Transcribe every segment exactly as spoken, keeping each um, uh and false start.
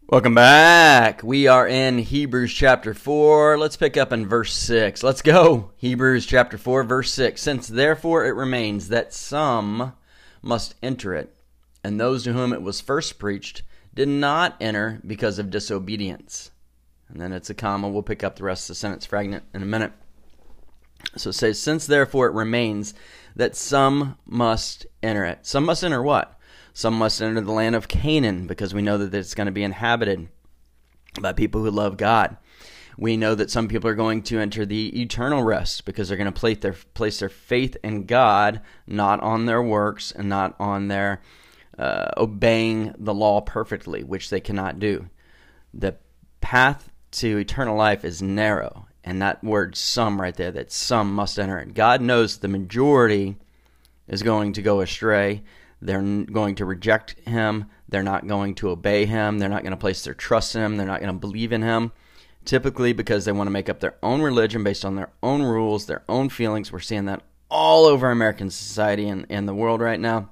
Welcome back. We are in Hebrews chapter four. Let's pick up in verse six. Let's go. Hebrews chapter four, verse six. Since therefore it remains that some must enter it, and those to whom it was first preached did not enter because of disobedience. And then it's a comma. We'll pick up the rest of the sentence fragment in a minute. So it says, since therefore it remains that some must enter it. Some must enter what? Some must enter the land of Canaan, because we know that it's going to be inhabited by people who love God. We know that some people are going to enter the eternal rest because they're going to place their, place their faith in God, not on their works and not on their uh, obeying the law perfectly, which they cannot do. The path to eternal life is narrow, and that word some right there, that some must enter it. God knows the majority is going to go astray. They're going to reject him. They're not going to obey him. They're not going to place their trust in him. They're not going to believe in him, typically because they want to make up their own religion based on their own rules, their own feelings. We're seeing that all over American society and, and the world right now,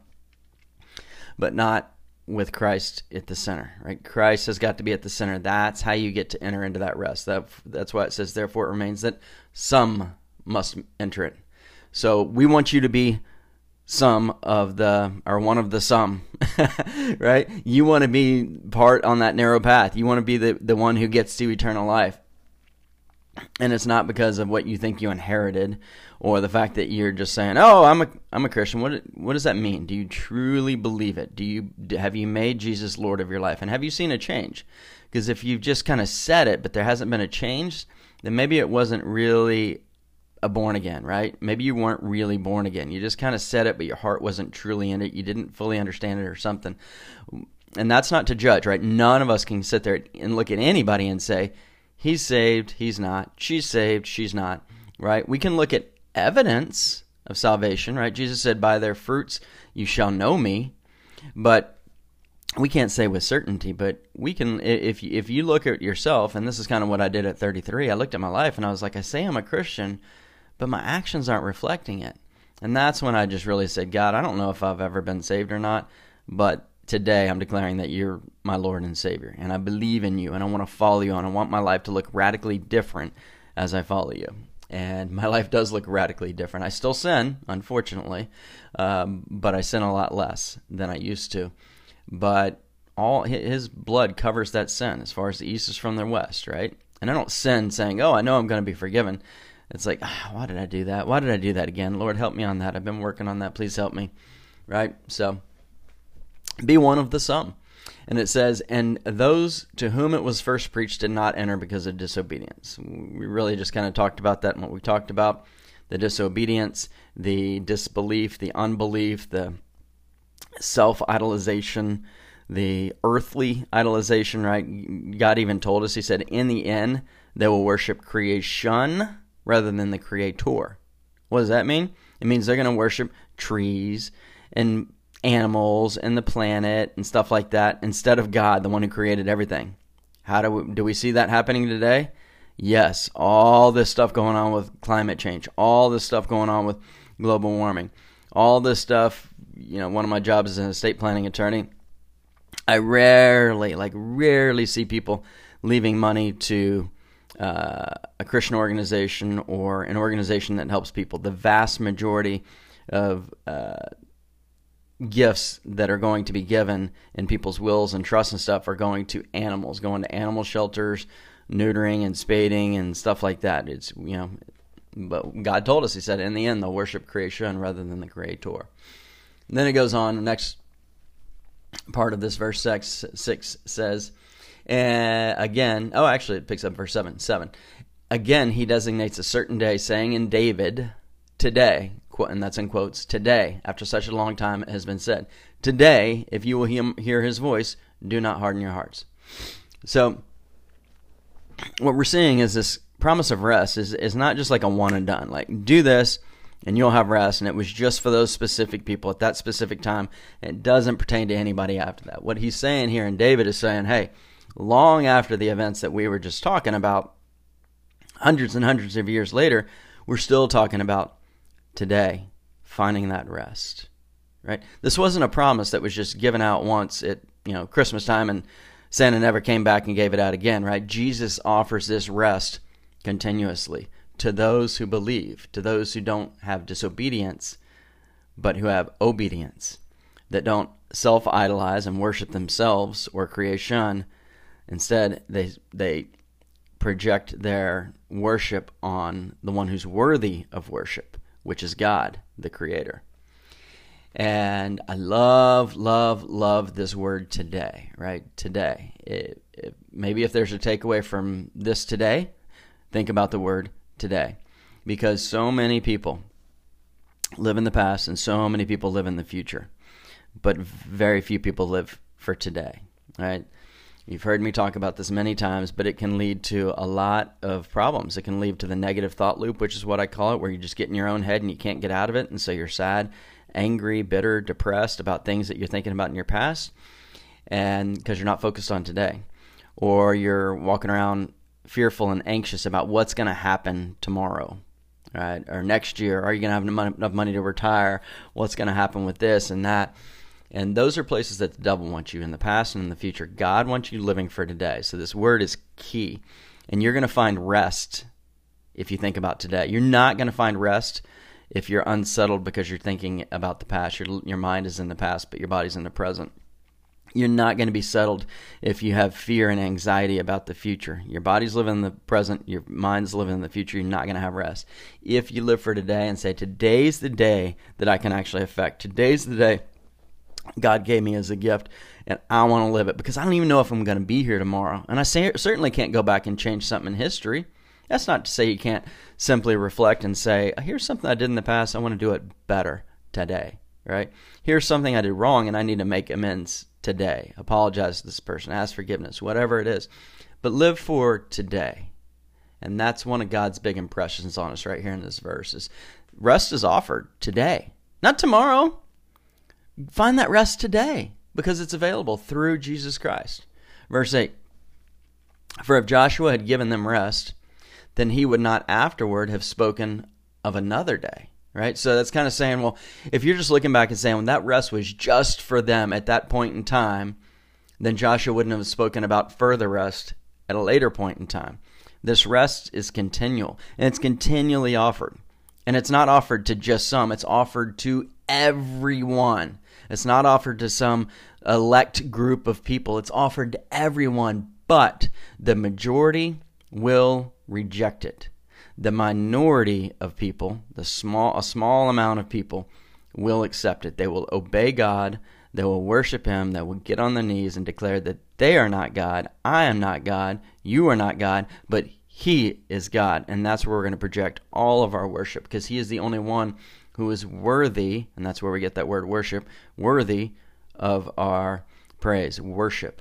but not with Christ at the center, right? Christ has got to be at the center. That's how you get to enter into that rest. That, that's why it says, therefore it remains that some must enter it. So we want you to be some of the, or one of the some, right? You want to be part on that narrow path. You want to be the, the one who gets to eternal life. And it's not because of what you think you inherited or the fact that you're just saying, oh, I'm a, I'm a Christian. What, what does that mean? Do you truly believe it? Do you, have you made Jesus Lord of your life? And have you seen a change? Because if you've just kind of said it, but there hasn't been a change, then maybe it wasn't really a born again, right? Maybe you weren't really born again. You just kind of said it, but your heart wasn't truly in it. You didn't fully understand it or something. And that's not to judge, right? None of us can sit there and look at anybody and say, he's saved, he's not. She's saved, she's not, right? We can look at evidence of salvation, right? Jesus said, by their fruits you shall know me. But we can't say with certainty, but we can, if you, if you look at yourself, and this is kind of what I did at thirty-three, I looked at my life and I was like, I say I'm a Christian, but my actions aren't reflecting it. And that's when I just really said, God, I don't know if I've ever been saved or not, but today I'm declaring that you're my Lord and Savior, and I believe in you, and I want to follow you, and I want my life to look radically different as I follow you. And my life does look radically different. I still sin, unfortunately, um, but I sin a lot less than I used to. But all his blood covers that sin as far as the east is from the west, right? And I don't sin saying, oh, I know I'm going to be forgiven. It's like, ah, why did I do that? Why did I do that again? Lord, help me on that. I've been working on that. Please help me, right? So be one of the some. And it says, and those to whom it was first preached did not enter because of disobedience. We really just kind of talked about that and what we talked about, the disobedience, the disbelief, the unbelief, the self-idolization, the earthly idolization, right? God even told us, he said, in the end, they will worship creation rather than the creator. What does that mean? It means they're going to worship trees and animals and the planet and stuff like that instead of God, the one who created everything. How do we, do we see that happening today? Yes, all this stuff going on with climate change, all this stuff going on with global warming, all this stuff. You know, one of my jobs is an estate planning attorney. I rarely, like rarely see people leaving money to uh, a Christian organization or an organization that helps people. The vast majority of uh, gifts that are going to be given in people's wills and trusts and stuff are going to animals, going to animal shelters, neutering and spading and stuff like that. It's, you know, but God told us, he said, in the end, they'll worship creation rather than the creator. And then it goes on, the next part of this verse six, six says, uh, again, oh, actually it picks up verse seven, seven. Again, he designates a certain day, saying in David, today, and that's in quotes, today, after such a long time it has been said, today, if you will hear his voice, do not harden your hearts. So what we're seeing is this promise of rest is, is not just like a one and done, like do this and you'll have rest, and it was just for those specific people at that specific time. It doesn't pertain to anybody after that. What he's saying here, and David is saying, hey, long after the events that we were just talking about, hundreds and hundreds of years later, we're still talking about today, finding that rest, right? This wasn't a promise that was just given out once at, you know, Christmas time, and Santa never came back and gave it out again, right? Jesus offers this rest continuously to those who believe, to those who don't have disobedience, but who have obedience, that don't self-idolize and worship themselves or creation. Instead, they they project their worship on the one who's worthy of worship, which is God, the Creator. And I love, love, love this word today, right? Today. It, it, maybe if there's a takeaway from this today, think about the word today. Because so many people live in the past and so many people live in the future. But very few people live for today, right? You've heard me talk about this many times, but it can lead to a lot of problems. It can lead to the negative thought loop, which is what I call it, where you just get in your own head and you can't get out of it, and so you're sad, angry, bitter, depressed about things that you're thinking about in your past, and because you're not focused on today. Or you're walking around fearful and anxious about what's going to happen tomorrow, right? Or next year. Are you going to have enough money to retire? What's going to happen with this and that? And those are places that the devil wants you in the past and in the future. God wants you living for today. So this word is key. And you're going to find rest if you think about today. You're not going to find rest if you're unsettled because you're thinking about the past. Your, your mind is in the past, but your body's in the present. You're not going to be settled if you have fear and anxiety about the future. Your body's living in the present. Your mind's living in the future. You're not going to have rest. If you live for today and say, today's the day that I can actually affect. Today's the day God gave me as a gift, and I want to live it because I don't even know if I'm going to be here tomorrow. And I say, certainly can't go back and change something in history. That's not to say you can't simply reflect and say, here's something I did in the past. I want to do it better today, right? Here's something I did wrong, and I need to make amends today. Apologize to this person. Ask forgiveness, whatever it is. But live for today. And that's one of God's big impressions on us right here in this verse. Is rest is offered today, not tomorrow. Find that rest today because it's available through Jesus Christ. Verse eight, for if Joshua had given them rest, then he would not afterward have spoken of another day, right? So that's kind of saying, well, if you're just looking back and saying, well, that rest was just for them at that point in time, then Joshua wouldn't have spoken about further rest at a later point in time. This rest is continual, and it's continually offered. And it's not offered to just some, it's offered to everyone. It's not offered to some elect group of people. It's offered to everyone, but the majority will reject it. The minority of people, the small, a small amount of people, will accept it. They will obey God. They will worship Him. They will get on their knees and declare that they are not God. I am not God. You are not God, but He is God. And that's where we're going to project all of our worship because He is the only one who is worthy, and that's where we get that word worship, worthy of our praise, worship.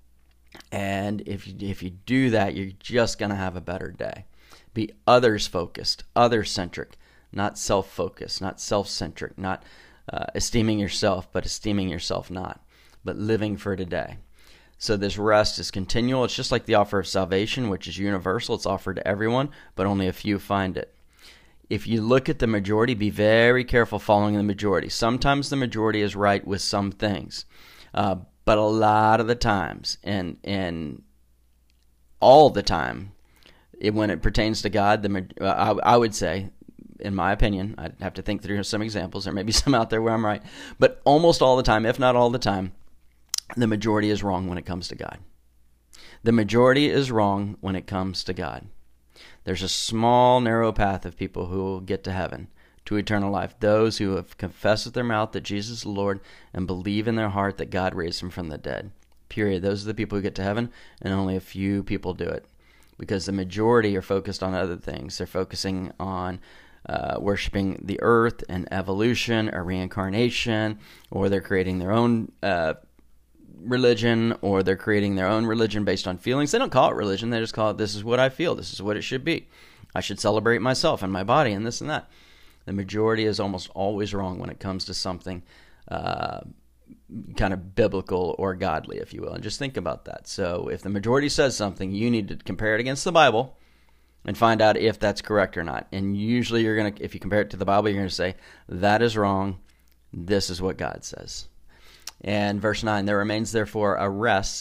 And if you, if you do that, you're just going to have a better day. Be others-focused, other-centric, not self-focused, not self-centric, not uh, esteeming yourself, but esteeming yourself not, but living for today. So this rest is continual. It's just like the offer of salvation, which is universal. It's offered to everyone, but only a few find it. If you look at the majority, be very careful following the majority. Sometimes the majority is right with some things, uh, but a lot of the times, and and all the time, it, when it pertains to God, the uh, I, I would say, in my opinion, I'd have to think through some examples. There may be some out there where I'm right, but almost all the time, if not all the time, the majority is wrong when it comes to God. The majority is wrong when it comes to God. There's a small, narrow path of people who will get to heaven, to eternal life. Those who have confessed with their mouth that Jesus is Lord and believe in their heart that God raised Him from the dead. Period. Those are the people who get to heaven, and only a few people do it. Because the majority are focused on other things. They're focusing on uh, worshiping the earth and evolution or reincarnation, or they're creating their own uh religion, or they're creating their own religion based on feelings. They don't call it religion. They just call it, this is what I feel. This is what it should be. I should celebrate myself and my body and this and that. The majority is almost always wrong when it comes to something uh, kind of biblical or godly, if you will. And just think about that. So if the majority says something, you need to compare it against the Bible and find out if that's correct or not. And usually you're going to, if you compare it to the Bible, you're going to say, that is wrong. This is what God says. And verse nine, there remains therefore a rest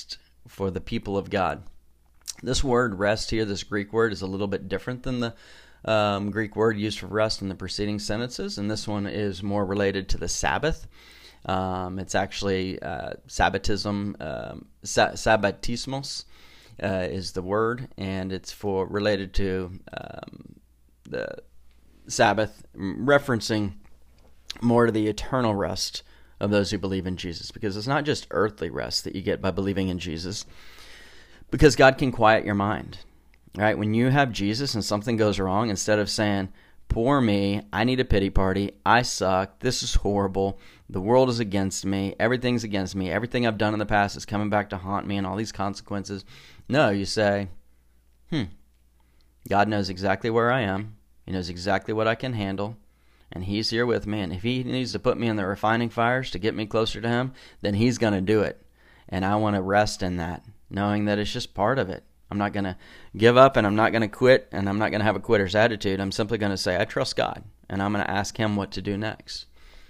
for the people of God. This word rest here, this Greek word, is a little bit different than the um, Greek word used for rest in the preceding sentences, and this one is more related to the Sabbath. Um, it's actually uh, Sabbatism, um, sa- Sabbatismos uh, is the word, and it's for related to um, the Sabbath, referencing more to the eternal rest of those who believe in Jesus, because it's not just earthly rest that you get by believing in Jesus, because God can quiet your mind, right? When you have Jesus and something goes wrong, instead of saying, poor me, I need a pity party, I suck, this is horrible, the world is against me, everything's against me, everything I've done in the past is coming back to haunt me and all these consequences. No, you say, hmm, God knows exactly where I am, He knows exactly what I can handle, and He's here with me, and if He needs to put me in the refining fires to get me closer to Him, then He's going to do it, and I want to rest in that, knowing that it's just part of it. I'm not going to give up, and I'm not going to quit, and I'm not going to have a quitter's attitude. I'm simply going to say, I trust God, and I'm going to ask Him what to do next.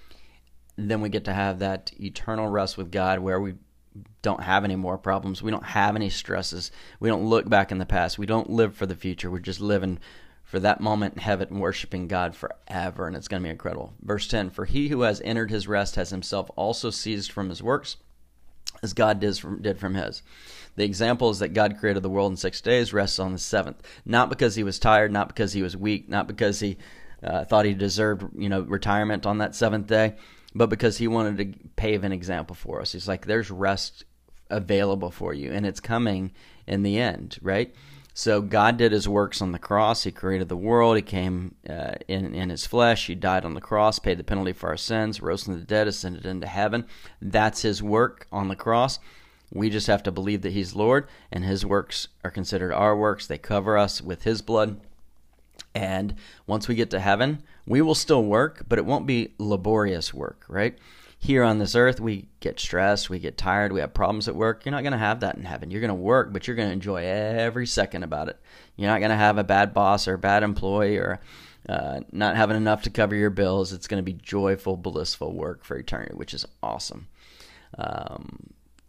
Then we get to have that eternal rest with God where we don't have any more problems. We don't have any stresses. We don't look back in the past. We don't live for the future. We're just living for that moment in heaven and worshiping God forever, and it's going to be incredible. Verse ten, for he who has entered his rest has himself also ceased from his works, as God did from, did from his. The example is that God created the world in six days, rests on the seventh. Not because he was tired, not because he was weak, not because he uh, thought he deserved, you know, retirement on that seventh day, but because he wanted to pave an example for us. He's like, there's rest available for you, and it's coming in the end, right? So God did his works on the cross. He created the world. He came uh, in, in his flesh. He died on the cross, paid the penalty for our sins, rose from the dead, ascended into heaven. That's his work on the cross. We just have to believe that he's Lord, and his works are considered our works. They cover us with his blood. And once we get to heaven, we will still work, but it won't be laborious work, right? Here on this earth, we get stressed, we get tired, we have problems at work. You're not going to have that in heaven. You're going to work, but you're going to enjoy every second about it. You're not going to have a bad boss or a bad employee or uh, not having enough to cover your bills. It's going to be joyful, blissful work for eternity, which is awesome. Um,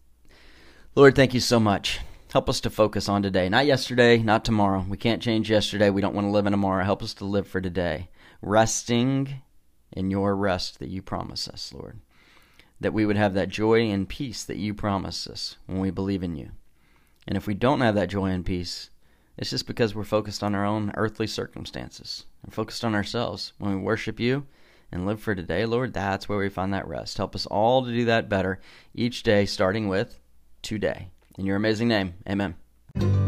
Lord, thank you so much. Help us to focus on today. Not yesterday, not tomorrow. We can't change yesterday. We don't want to live in tomorrow. Help us to live for today, resting in your rest that you promise us, Lord. That we would have that joy and peace that you promise us when we believe in you. And if we don't have that joy and peace, it's just because we're focused on our own earthly circumstances and focused on ourselves. When we worship you and live for today, Lord, that's where we find that rest. Help us all to do that better each day, starting with today. In your amazing name, amen.